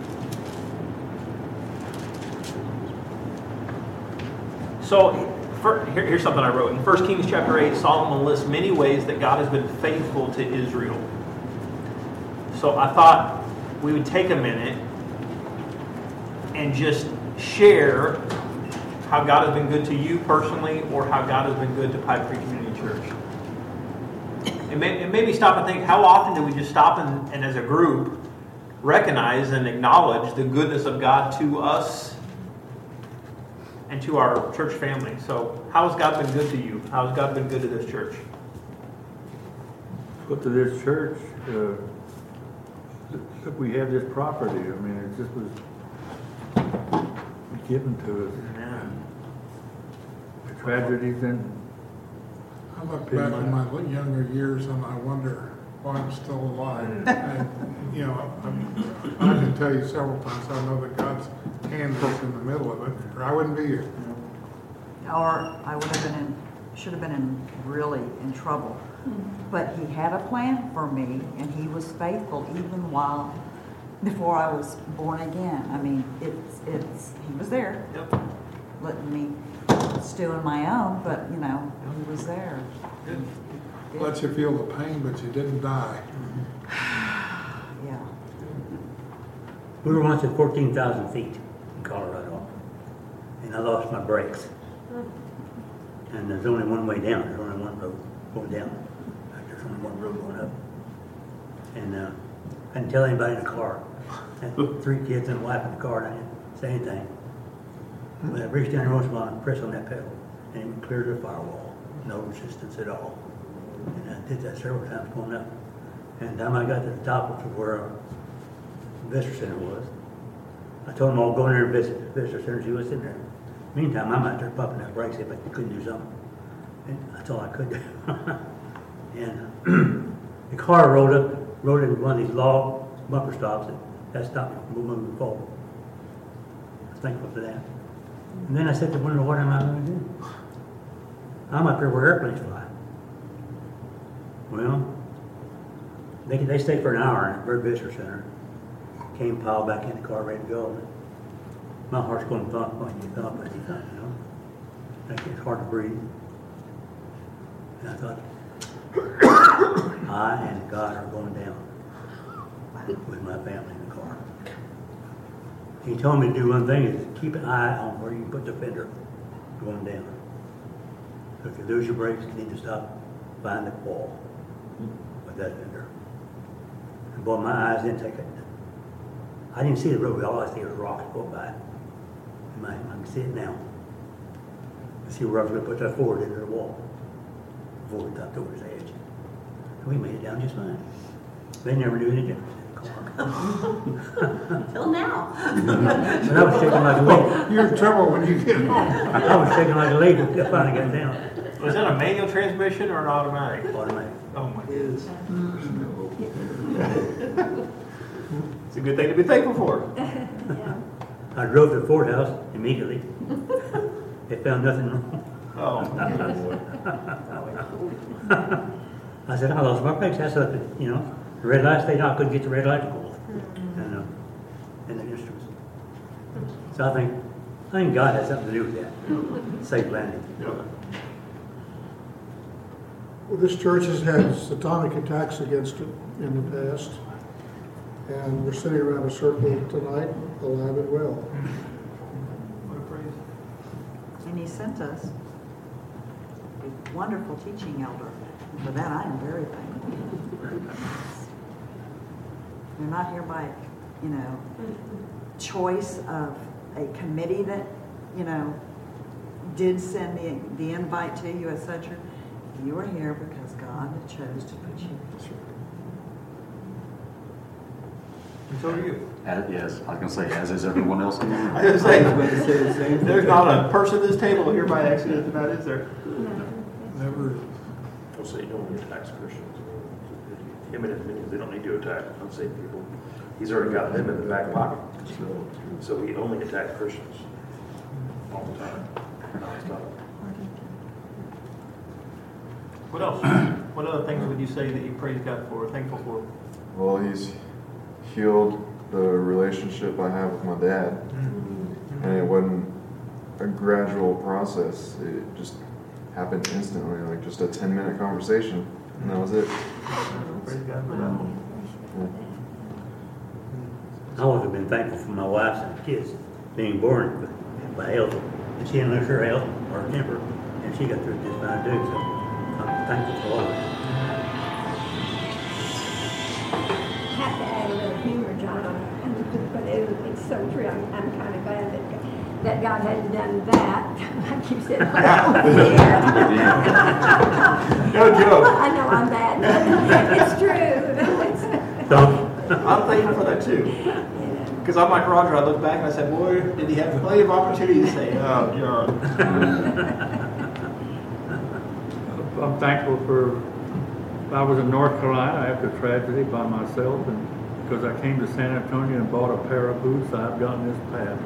So, for, here, here's something I wrote. In First Kings chapter eight, Solomon lists many ways that God has been faithful to Israel. So I thought we would take a minute and just share how God has been good to you personally, or how God has been good to Pipe Creek Community Church. And may, and maybe stop and think, how often do we just stop and, and as a group recognize and acknowledge the goodness of God to us and to our church family? So how has God been good to you? How has God been good to this church? Put to this church, uh, that we have this property. I mean, it just was given to us. Yeah. The tragedies and I look back in my younger years and I wonder why I'm still alive. And, you know, I'm, I can tell you several times, I know that God's hand is in the middle of it, or I wouldn't be here. Or I would have been in, should have been in, really in trouble. But he had a plan for me, and he was faithful even while, before I was born again. I mean, it's, it's, he was there, Yep. letting me stew in my own, but, you know, he was there. Good. Lets you feel the pain, but you didn't die. Yeah. We were once at fourteen thousand feet in Colorado, and I lost my brakes. And there's only one way down. There's only one road going down. There's only one road going up. And uh, I didn't tell anybody in the car. I had three kids and a wife in the car, and I didn't say anything. But I reached down there once in a while and pressed on that pedal, and it would clear the firewall. No resistance at all. And I did that several times going up. And the time I got to the top, which was where our visitor center was, I told them I'll go in there and visit the visitor center, see what's in there. Meantime, I'm out there pumping that brakes if I couldn't do something. And that's all I could do. And the car rolled up, rolled into one of these log bumper stops, and that stopped me from moving forward. I was thankful for that. And then I said to wonder, what am I going to do? I'm up here where airplanes fly. Well, they, they stayed for an hour in the Bird Visitor Center. Came, piled back in the car, ready to go. My heart's going thump, like you thump, like you thump, you know. Like it's hard to breathe. And I thought, I and God are going down with my family in the car. He told me to do one thing, is keep an eye on where you put the fender going down. So if you lose your brakes, you need to stop behind the wall with that fender. And boy, my eyes didn't take it. I didn't see the road, all I see was rocks going by. And my, I can see it now. I see where I was going to put that forward into the wall before we got over his edge. And we made it down just fine. They never knew any difference in the car. Till now. But I was shaking like a leaf. You're in trouble when you get home. I was shaking like a leaf until I finally got down. Was that a manual transmission or an automatic? Automatic. Oh my goodness. It's a good thing to be thankful for. Yeah. I drove to the Ford house immediately. They found nothing wrong. Oh. I said, I lost my brakes. That's up, you know. The red lights, they not couldn't get the red light to go off. And, uh, and the instruments. So I think, I think God has something to do with that. Safe landing. Well, this church has had satanic attacks against it in the past, and we're sitting around a circle tonight, alive and well. What a praise. And he sent us a wonderful teaching elder. And for that, I am very thankful. We're not here by, you know, choice of a committee that, you know, did send the, the invite to you, et cetera. You are here because God chose to put you. And so are you. As, yes, I was going to say, as is everyone else in the room. I was going to say the same. There's not a person at this table here by accident tonight, is there? Never. I'll say he only attacks Christians. Him and his minions, they don't need to attack unsaved people. He's already got them in the back pocket. So he only attacks Christians all the time. Non-stop. What else? What other things would you say that you praise God for, thankful for? Well, he's healed the relationship I have with my dad. Mm-hmm. And it wasn't a gradual process. It just happened instantly, like just a ten minute conversation, and that was it. Praise God for that one. I've always been thankful for my wife and kids being born with, by health. And she didn't lose her health or her temper, and she got through just fine too. So I'm thankful for all of it. I have to add a little humor, John, but it, it's so true. I'm, I'm kind of glad that that God hadn't done that. Like you said, no joke. I know I'm bad. It's true. So, I'm thankful for that too. Because I'm like Roger, I look back and I said, boy, did he have plenty of opportunity to say, oh, John. I'm thankful for, I was in North Carolina after tragedy by myself, and because I came to San Antonio and bought a pair of boots, I've gotten this path.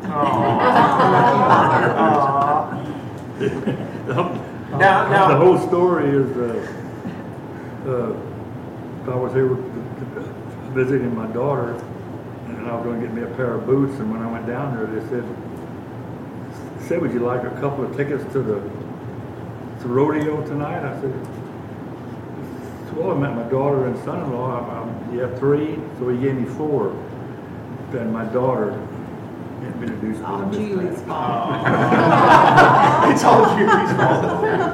Now, now, the whole story is, uh, uh, I was here visiting my daughter, and I was going to get me a pair of boots, and when I went down there, they said, said, would you like a couple of tickets to the to rodeo tonight? I said, well, I met my daughter and son-in-law. I, I, you have three, so he gave me four. Then my daughter introduced me to Julie's fault. It's all Julie's fault.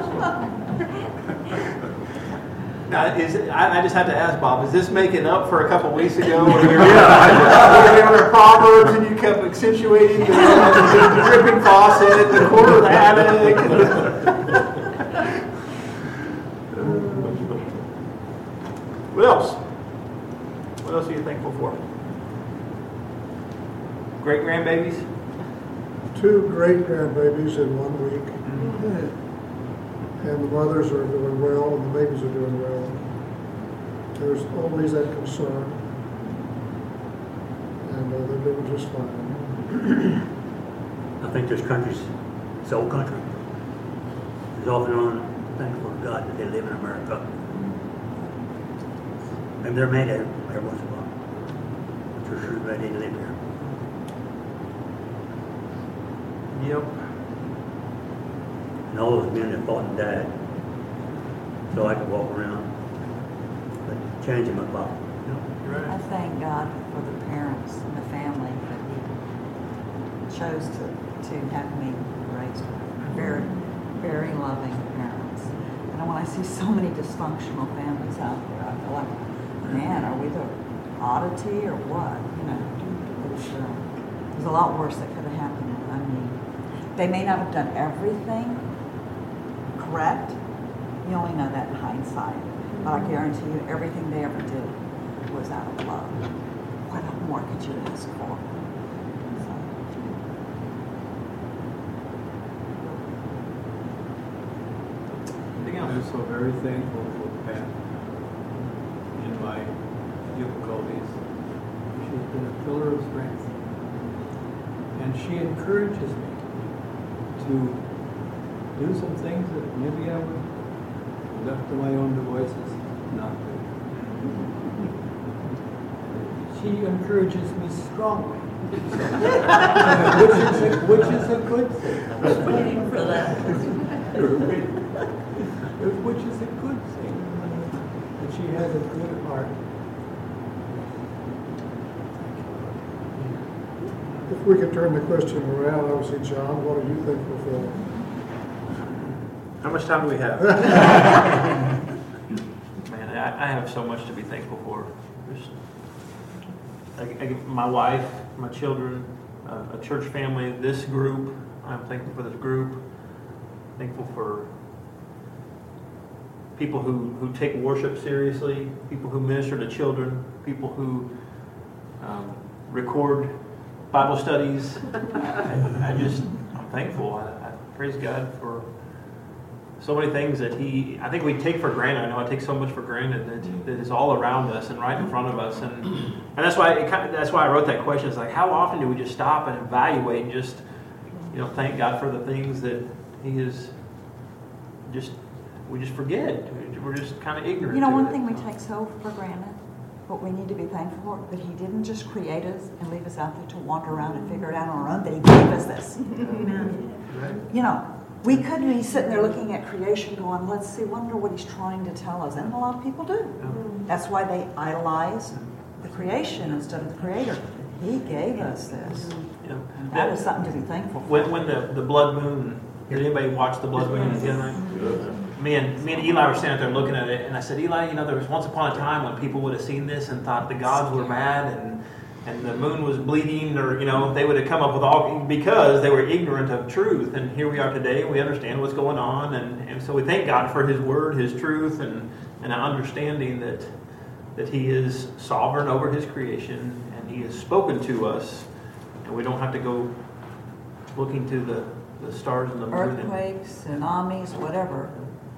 Now, is it, I, I just have to ask Bob, is this making up for a couple weeks ago when we were on our Proverbs and you kept accentuating the, the, the dripping faucet, the corner of the attic? What else? What else are you thankful for? Great grandbabies? Two great grandbabies in one week. Mm-hmm. And the mothers are doing well, and the babies are doing well. There's always that concern, and uh, they're doing just fine. I think this country's, it's old country. It's off and on thankful to God that they live in America. Maybe they're mad at it every once in a while. But they're sure glad they live here. Yep. And all those men that fought and died, so I could walk around, but change them up. You know? I thank God for the parents and the family that He chose to, to have me raised with. Very, very loving parents. And when I see so many dysfunctional families out there, I feel like, man, are we the oddity or what? You know, it's, uh, there's a lot worse that could have happened. I mean, they may not have done everything correct. You only know that in hindsight. But I guarantee you, everything they ever did was out of love. What more could you ask for? So. I'm so very thankful for Pat in my difficulties. She's been a pillar of strength. And she encourages me to do some things that maybe I would, left to my own devices, not do. she encourages me strongly. which, is a, which is a good thing. Waiting for that. Which is a good thing. And she has a good heart. If we could turn the question around, obviously, John, what are you thankful for? How much time do we have? Man, I, I have so much to be thankful for. Just, I, I, my wife, my children, uh, a church family, this group. I'm thankful for this group. Thankful for people who, who take worship seriously, people who minister to children, people who um, record Bible studies. I, I just, I'm thankful. I, I praise God for so many things that He, I think we take for granted. I know I take so much for granted that, that is all around us and right in front of us. And and that's why it kind of, that's why I wrote that question. It's like, how often do we just stop and evaluate and just, you know, thank God for the things that He is just, we just forget. We're just kind of ignorant. You know, to one it. thing we take so for granted, but we need to be thankful for, that He didn't just create us and leave us out there to wander around and figure it out on our own, that He gave us this. Amen. You know, we could be sitting there looking at creation going, let's see, wonder what He's trying to tell us. And a lot of people do. That's why they idolize the creation instead of the Creator. He gave us this. Yeah. And that is something to be thankful for. When, when the, the blood moon, did anybody watch the blood moon the other night? Me and, me and Eli were standing there looking at it, and I said, Eli, you know, there was once upon a time when people would have seen this and thought the gods were mad and and the moon was bleeding, or, you know, they would have come up with all, because they were ignorant of truth. And here we are today, and we understand what's going on, and, and so we thank God for His Word, His truth, and, and an understanding that that He is sovereign over His creation, and He has spoken to us, and we don't have to go looking to the, the stars and the moon. Earthquakes, tsunamis, whatever.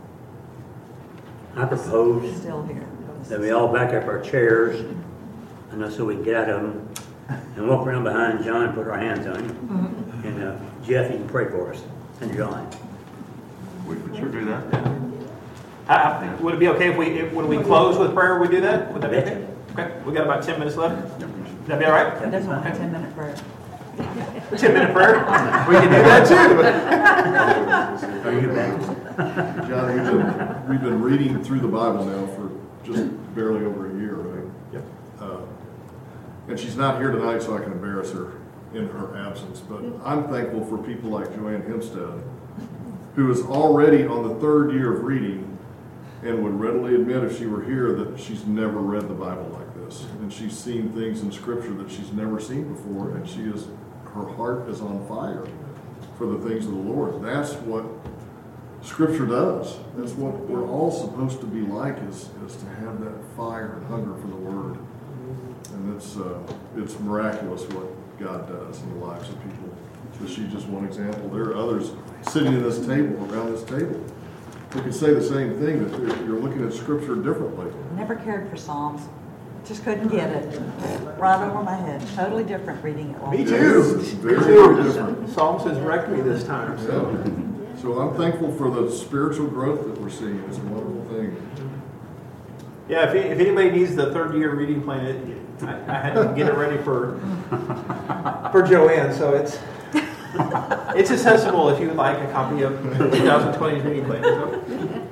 I propose Still here. that we all back up our chairs, and that's so we can get out of them and walk around behind John and put our hands on him. Mm-hmm. And uh, Jeff, you can pray for us. And John. We could sure do that. Uh, would it be okay if we, if, when we close with prayer, we do that? Would that be okay? Okay, we got about ten minutes left. Would that be all right? There's only a ten minute prayer. ten minute prayer? We can do that too. Are you Baptist? John, we've been, we've been reading through the Bible now for just barely over a year, right? Yep. Uh, and she's not here tonight, so I can embarrass her in her absence. But I'm thankful for people like Joanne Hempstead, who is already on the third year of reading and would readily admit if she were here that she's never read the Bible like this. And she's seen things in Scripture that she's never seen before, and she is, her heart is on fire for the things of the Lord. That's what Scripture does. That's what we're all supposed to be like, is, is to have that fire and hunger for the Word. And it's uh, it's miraculous what God does in the lives of people. So she's just one example. There are others sitting at this table, around this table, who can say the same thing, that you're looking at Scripture differently. Never cared for Psalms. Just couldn't get it. Right over my head. Totally different reading it. Me too. Very, Me very too. different. Psalms has wrecked me this time. So. Yeah. So I'm thankful for the spiritual growth that we're seeing. It's a wonderful thing. Yeah, if, if anybody needs the third year reading plan, it, I, I had to get it ready for for Joanne, so it's it's accessible if you would like a copy of twenty twenty's reading plan. So.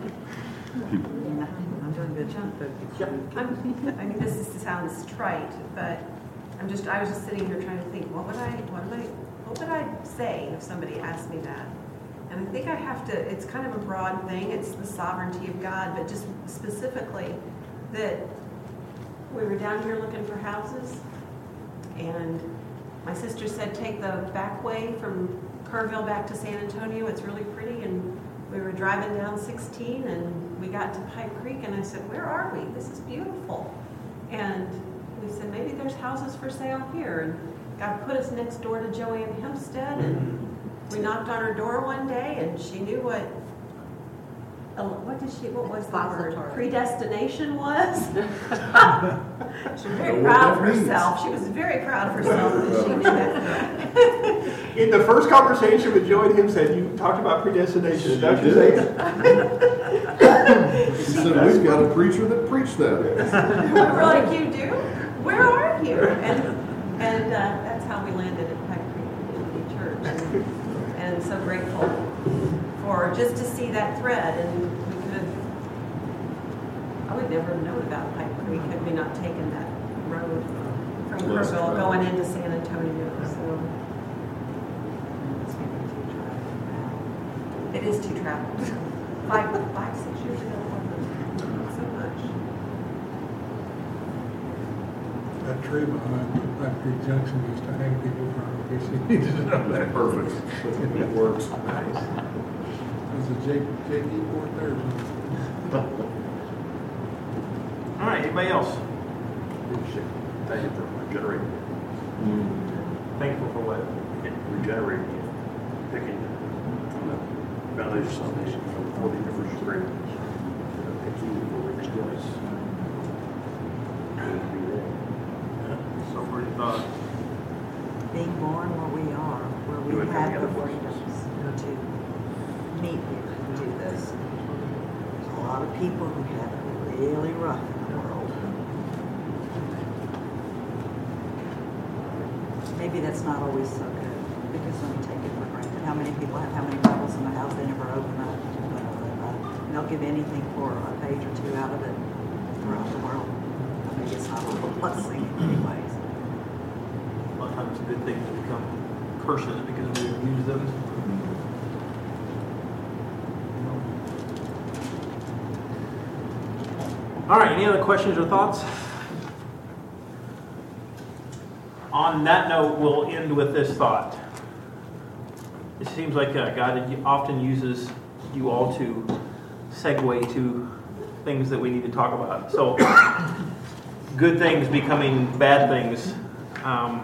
I'm doing good, John. I'm, I mean, this is, sounds trite, but I'm just, I was just sitting here trying to think, what would I, what would I, what would I say if somebody asked me that? And I think I have to, it's kind of a broad thing, it's the sovereignty of God, but just specifically that we were down here looking for houses, and my sister said, take the back way from Kerrville back to San Antonio, it's really pretty, and we were driving down sixteen, and we got to Pipe Creek, and I said, where are we? This is beautiful. And we said, maybe there's houses for sale here, and God put us next door to Joanne Hempstead, and we knocked on her door one day, and she knew what, uh, what did she, what was the word? Predestination was. She was very proud of herself. She was very proud of herself that she knew that. In the first conversation with Joanne Hempstead, you talked about predestination. Is that what you're saying? She said, we've got a preacher that preached that. We're like, you do? Where are right here. And, and uh, that's how we landed at Pike Creek Community Church. And, and so grateful for just to see that thread. And we could have, I would never have known about Pike Creek had we not taken that road from Kerrville going into San Antonio. So it is too traveled. Five, five, six years ago. So much. That tree behind Black Creek Junction used to hang people from, in case you needed to know that. Perfect. It works. Nice. There's a J, J D board there. All right, anybody else? Thank you for regenerating. Thankful for what? Regenerating. Picking from the foundation salvation from forty different streams. So where you thought? Being born where we are, where we Doing have every the other freedoms to meet here and do this. There's a lot of people who have it really rough in the world. Maybe that's not always so good, because when we take it for granted, how many people have how many Bibles in the house they never open up? And they'll give anything for a page or two out of it throughout the world. Maybe it's not a little blessing in many ways. A lot of times good things become curses because we abuse them. All right, any other questions or thoughts? On that note, we'll end with this thought. It seems like uh, God often uses you all to segue to things that we need to talk about. So, good things becoming bad things. Um,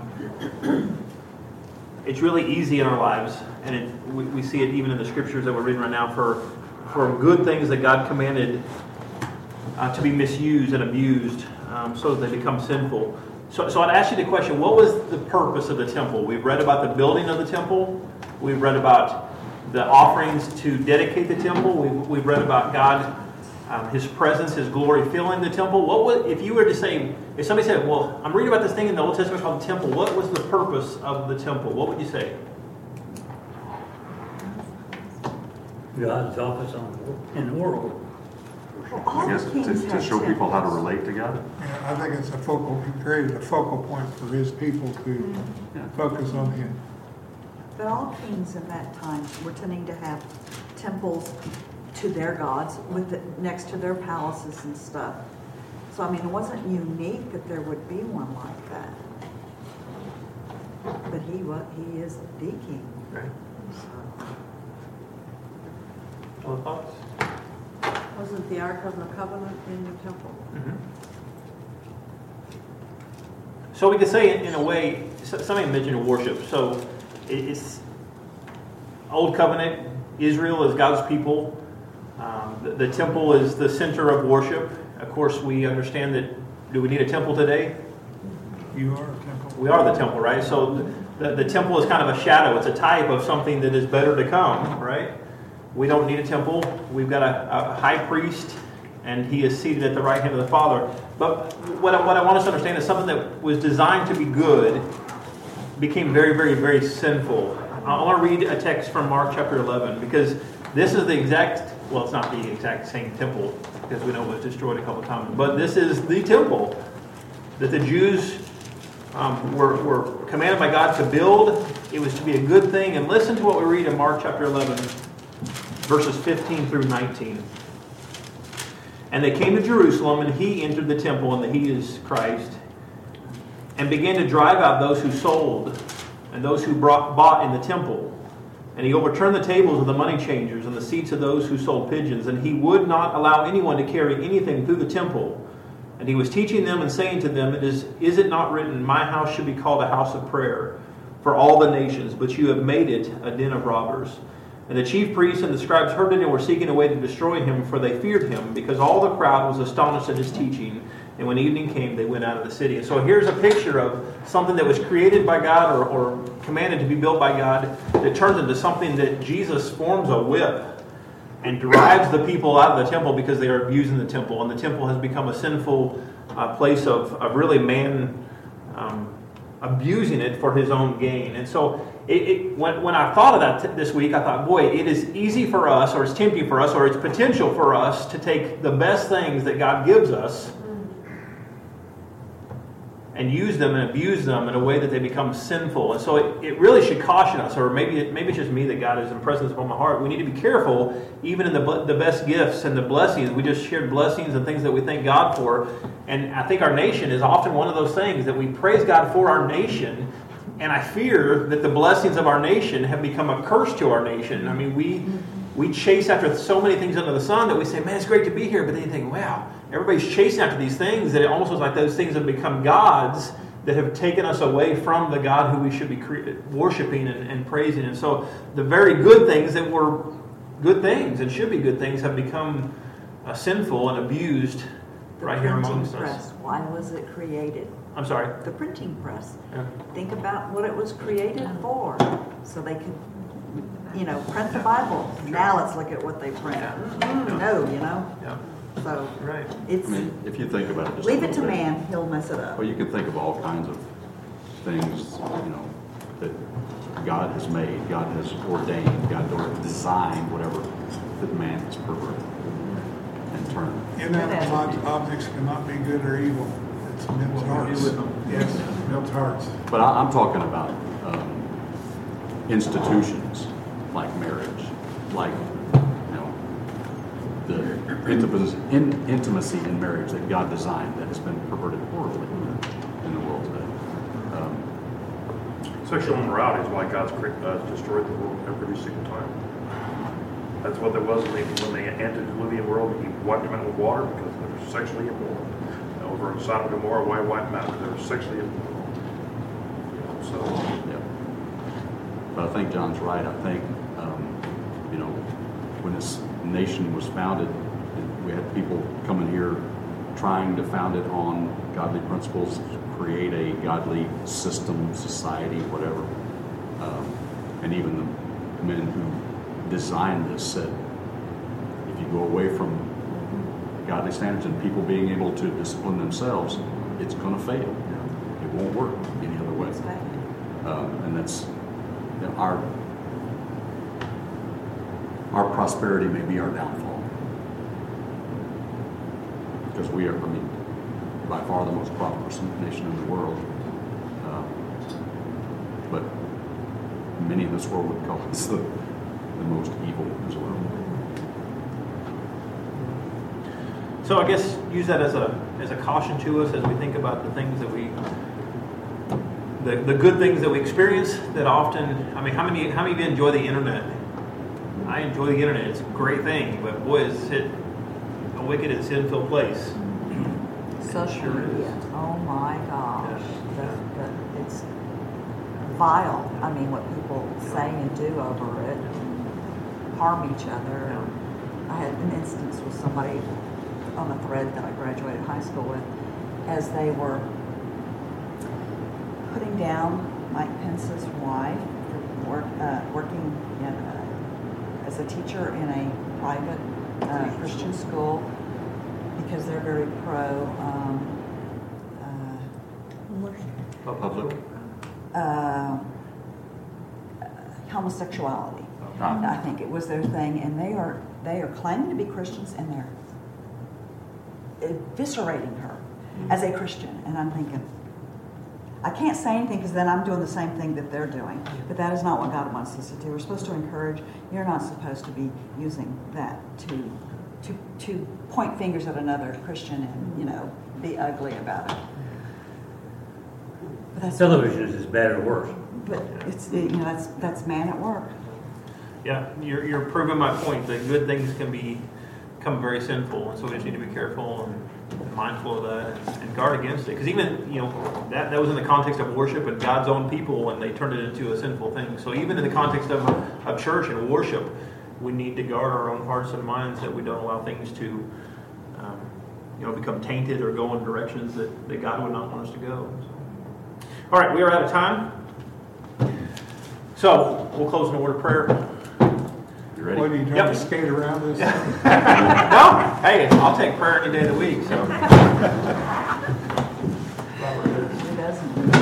it's really easy in our lives, and it, we, we see it even in the scriptures that we're reading right now, for, for good things that God commanded uh, to be misused and abused um, so that they become sinful. So, so I'd ask you the question, what was the purpose of the temple? We've read about the building of the temple. We've read about the offerings to dedicate the temple. We've, we've read about God, um, His presence, His glory filling the temple. What would, if you were to say, if somebody said, well, I'm reading about this thing in the Old Testament called the temple, what was the purpose of the temple? What would you say? God's office on, in the world. I guess to, to show people how to relate to God. Yeah, I think it's a focal, he created a focal point for his people to Yeah. focus on him. But all kings in that time were tending to have temples to their gods with the, next to their palaces and stuff. So I mean, it wasn't unique that there would be one like that. But he was, he is the king. Right. So. Other thoughts? Wasn't the Ark of the Covenant in the temple? Mm-hmm. So we could say, in, in a way, somebody mentioned worship. So it's Old Covenant, Israel is God's people. Um, the, the temple is the center of worship. Of course, we understand that, do we need a temple today? You are a temple. We are the temple, right? So the, the temple is kind of a shadow. It's a type of something that is better to come, right? We don't need a temple. We've got a, a high priest, and he is seated at the right hand of the Father. But what I, what I want us to understand is something that was designed to be good became very, very, very sinful. I want to read a text from Mark chapter eleven, because this is the exact, well, it's not the exact same temple, because we know it was destroyed a couple of times, but this is the temple that the Jews um, were, were commanded by God to build. It was to be a good thing. And listen to what we read in Mark chapter eleven, verses fifteen through nineteen. And they came to Jerusalem, and he entered the temple, and the he is Christ, and began to drive out those who sold and those who brought, bought in the temple. And he overturned the tables of the money changers and the seats of those who sold pigeons. And he would not allow anyone to carry anything through the temple. And he was teaching them and saying to them, "It is, is it not written, my house should be called a house of prayer for all the nations, but you have made it a den of robbers." And the chief priests and the scribes heard it and were seeking a way to destroy him, for they feared him, because all the crowd was astonished at his teaching. And when evening came, they went out of the city. And so here's a picture of something that was created by God, or, or commanded to be built by God, that turns into something that Jesus forms a whip and drives the people out of the temple because they are abusing the temple. And the temple has become a sinful uh, place of, of really man um, abusing it for his own gain. And so it, it, when, when I thought of that t- this week, I thought, boy, it is easy for us, or it's tempting for us, or it's potential for us to take the best things that God gives us and use them and abuse them in a way that they become sinful. And so it, it really should caution us, or maybe it, maybe it's just me that God has impressed this upon my heart. We need to be careful, even in the the best gifts and the blessings. We just shared blessings and things that we thank God for. And I think our nation is often one of those things that we praise God for our nation. And I fear that the blessings of our nation have become a curse to our nation. I mean, we we chase after so many things under the sun that we say, man, it's great to be here. But then you think, wow, everybody's chasing after these things that it almost looks like those things have become gods that have taken us away from the God who we should be cre- worshiping and, and praising. And so the very good things that were good things and should be good things have become uh, sinful and abused The right here printing amongst press, us. why was it created? I'm sorry? The printing press. Yeah. Think about what it was created for, so they could, you know, print the Bible. Now let's look at what they print. Mm, no, you know? Yeah. So, right. it's, I mean, if you think about it, just a leave it to little bit. man, he'll mess it up. Well, you can think of all kinds of things, you know, that God has made, God has ordained, God has designed, whatever, that man has perverted and turned. Inanimate ob- objects cannot be good or evil. It's men's hearts. Yes, men's hearts. But I, I'm talking about um, institutions like marriage, like, you know, the intimacy, in, intimacy in marriage that God designed that has been perverted horribly in the world today. Um, Sexual immorality is why God's cre- uh, destroyed the world every single time. That's what there was when they, when they entered the Diluvian world. He wiped them out with water because they were sexually immoral. Over in Sodom and Gomorrah, why wipe them out? Because they were sexually immoral. You know, so, yeah. But I think John's right. I think, um, you know, when this nation was founded, we had people coming here trying to found it on godly principles, create a godly system, society, whatever. Um, and even the men who designed this said, if you go away from godly standards and people being able to discipline themselves, it's going to fail. It won't work any other way. Um, and that's, you know, our our prosperity may be our downfall. Because we are, I mean, by far the most prosperous nation in the world. Uh, but many in this world would call us the, the most evil as well. So I guess use that as a as a caution to us as we think about the things that we, the, the good things that we experience that often, I mean, how many how many of you enjoy the internet? I enjoy the internet. It's a great thing, but boy, is it a wicked and sinful place. Social Sure is. media, oh my gosh, the, the, it's vile. I mean, what people say and do over it, harm each other. I had an instance with somebody on a thread that I graduated high school with, as they were putting down Mike Pence's wife for work, uh, working in a, as a teacher in a private uh, Christian school, because they're very pro um, uh, Public? uh, homosexuality. Ah. I think it was their thing, and they are they are claiming to be Christians, and they're eviscerating her as a Christian. And I'm thinking, I can't say anything because then I'm doing the same thing that they're doing. But that is not what God wants us to do. We're supposed to encourage. You're not supposed to be using that to to to point fingers at another Christian and, you know, be ugly about it. But that's, Television is as bad or worse. but it's, you know, that's that's man at work. Yeah, you're you're proving my point that good things can be become very sinful, and so we just need to be careful and mindful of that and, and guard against it. Because even, you know, that that was in the context of worship and God's own people, and they turned it into a sinful thing. So even in the context of of church and worship, we need to guard our own hearts and minds that we don't allow things to, um, you know, become tainted or go in directions that, that God would not want us to go. So. All right, we are out of time. So we'll close in a word of prayer. You ready? What, are you trying Yep. to skate around this? No, hey, I'll take prayer any day of the week. So. It doesn't.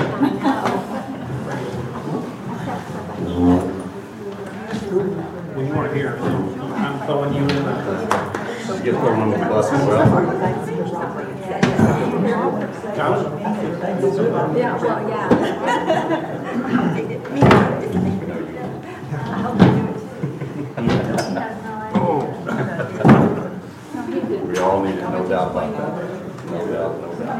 Well, you weren't here, so I'm throwing you in. You get thrown under the bus as well. Yeah, well, yeah. We all need it, no doubt about that. No doubt, no doubt.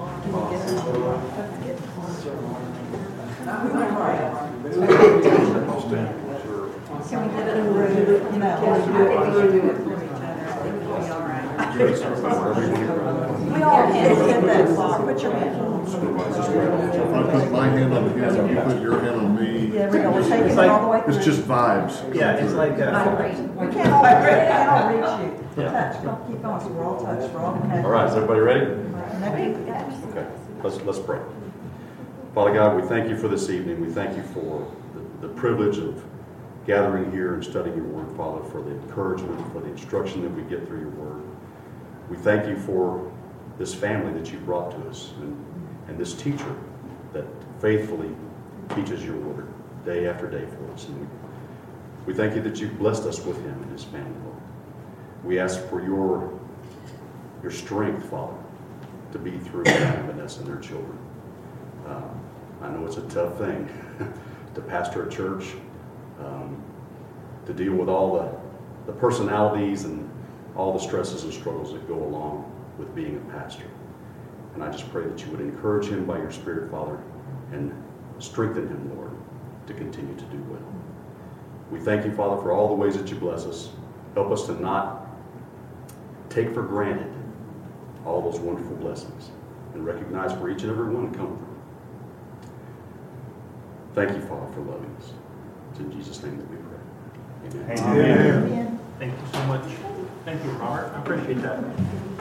We all can't get that far. Put your hand on. If I put my hand on his and you put your hand on me, Yeah, we go. We're taking it all the way through. it's just vibes. Yeah, it's like, uh, We can't all, we can't all reach you. Touch, don't keep going, so we're all touched, we're all connected. All right, is everybody ready? Maybe. Okay, let's, let's pray. Father God, we thank you for this evening. We thank you for the, the privilege of gathering here and studying your word, Father, for the encouragement, for the instruction that we get through your word. We thank you for this family that you brought to us and, and this teacher that faithfully teaches your word day after day for us. And we, we thank you that you've blessed us with him and his family, Lord. We ask for your, your strength, Father, to be through Diane and Vanessa and their children. Uh, I know it's a tough thing to pastor a church, um, to deal with all the, the personalities and all the stresses and struggles that go along with being a pastor. And I just pray that you would encourage him by your Spirit, Father, and strengthen him, Lord, to continue to do well. We thank you, Father, for all the ways that you bless us. Help us to not take for granted all those wonderful blessings and recognize for each and every one come through. Thank you, Father, for loving us. It's in Jesus' name that we pray. Amen. Amen. Thank you so much. Thank you, Robert. I appreciate that.